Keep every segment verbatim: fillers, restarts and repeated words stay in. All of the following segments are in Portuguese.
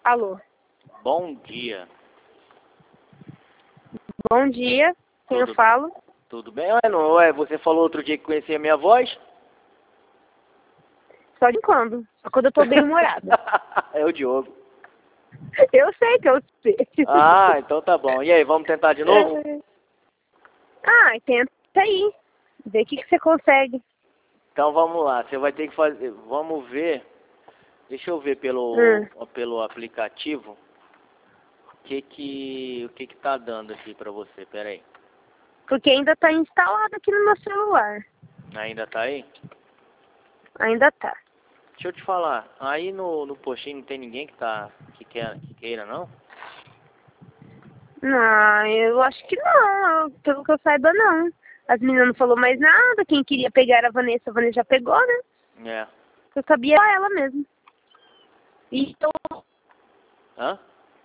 Alô. Bom dia. Bom dia. Quem Tudo eu falo? Tudo bem? Ué, não, ué, você falou outro dia que conhecia a minha voz? Só de quando? Só quando eu tô bem humorada. É o Diogo. Eu sei que eu sei. Ah, então tá bom. E aí, vamos tentar de novo? É. Ah, tenta aí. Vê o que, que você consegue. Então vamos lá. Você vai ter que fazer... Vamos ver... Deixa eu ver pelo, Hum. pelo aplicativo o que que, o que que tá dando aqui pra você. Pera aí. Porque ainda tá instalado aqui no meu celular. Ainda tá aí? Ainda tá. Deixa eu te falar. Aí no, no postinho não tem ninguém que tá... Que, quer, que queira, não? Não, eu acho que não. Pelo que eu saiba, não. As meninas não falaram mais nada. Quem queria pegar era a Vanessa. A Vanessa já pegou, né? É. Eu sabia só ela mesmo. E eu, Hã?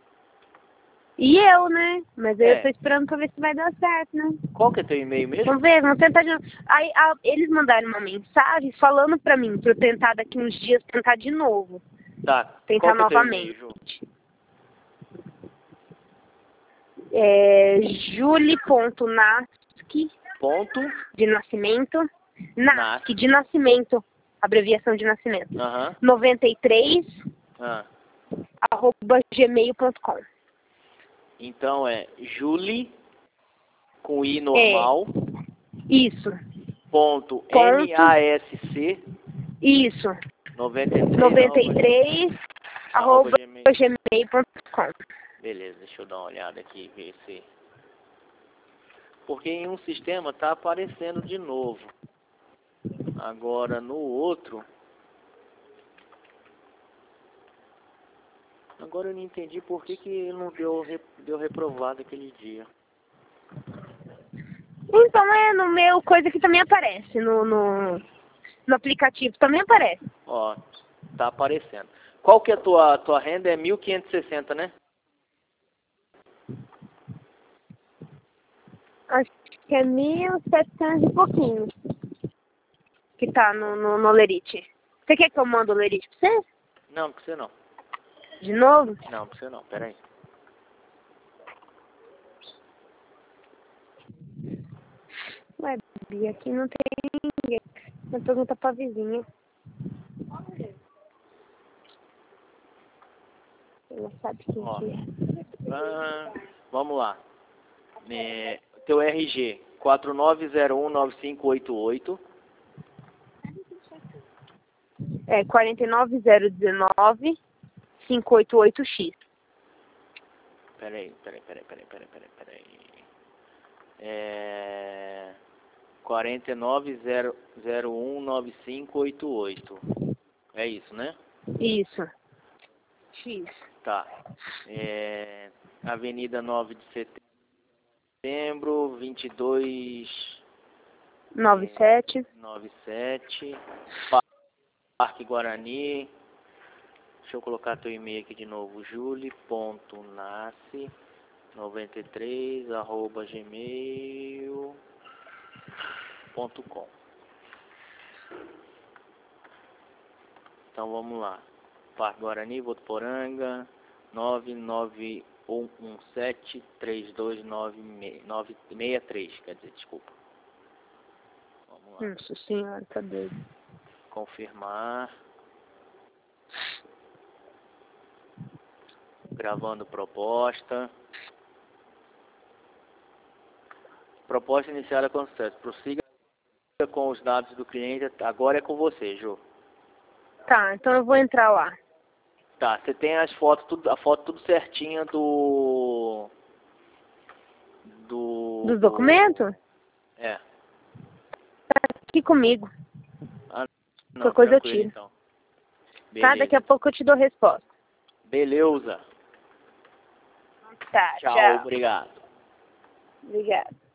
e eu, né? Mas aí É. eu tô esperando pra ver se vai dar certo, né? Qual que é teu e-mail mesmo? Vamos ver, vamos tentar de novo. Aí a, eles mandaram uma mensagem falando pra mim, pra eu tentar daqui uns dias, tentar de novo. Tá. Tentar Qual que é teu e-mail, novamente. Ju? É Julie.nasc, Ponto. de nascimento. Nasc. Nasc, de nascimento. Abreviação de nascimento. Aham. noventa e três, Ah. arroba gmail ponto com. Então é Julie com I É, normal. isso. Ponto Ponto. N A S C Isso. noventa e três noventa e arroba, três, arroba arroba gmail. gmail ponto com. Beleza, deixa eu dar uma olhada aqui e ver se... Porque em um sistema tá aparecendo de novo. Agora no outro... Agora eu não entendi por que que ele não deu, re- deu reprovado aquele dia. Então é no meu coisa que também aparece, no, no, no aplicativo também aparece. Ó, tá aparecendo. Qual que é a tua, tua renda? É mil quinhentos e sessenta, né? Acho que é mil e setecentos e pouquinho que tá no, no, no Lerite. Você quer que eu mande o Lerite pra você? Não, pra você não. De novo? Não, pra você não, peraí. Ué, Bia, aqui não tem ninguém. Uma pergunta pra vizinha. Ela sabe quem Ó, que é. ah, vamos lá. É, teu R G, quatro nove zero um nove cinco oito oito. É quatro nove zero um nove cinco oito oito X. Peraí, peraí, peraí, peraí, peraí, peraí, peraí. É... quatro nove zero um nove cinco oito oito. É isso, né? Isso. X. Tá. É... Avenida nove de setembro, vinte e dois... nove sete. noventa e sete. Parque Guarani. Deixa eu colocar teu e-mail aqui de novo. Julie.nasce noventa e três arroba gmail ponto com. Então vamos lá. Parque Guarani, Votuporanga, nove nove um um sete três dois nove seis três, quer dizer, desculpa. Vamos lá. Nossa senhora, tá doido. Confirmar. Gravando proposta. Proposta iniciada com sucesso. Prossiga com os dados do cliente. Agora é com você, Ju. Tá, então eu vou entrar lá. Tá, você tem as fotos, tudo, a foto tudo certinha do... Do... Dos do documentos? é. Tá aqui comigo. Ah, não, Qualquer coisa eu tranquilo tiro. então. Tá, Beleza. daqui a pouco eu te dou resposta. Beleza. Tá, Tchau, tchau. obrigado. Obrigada.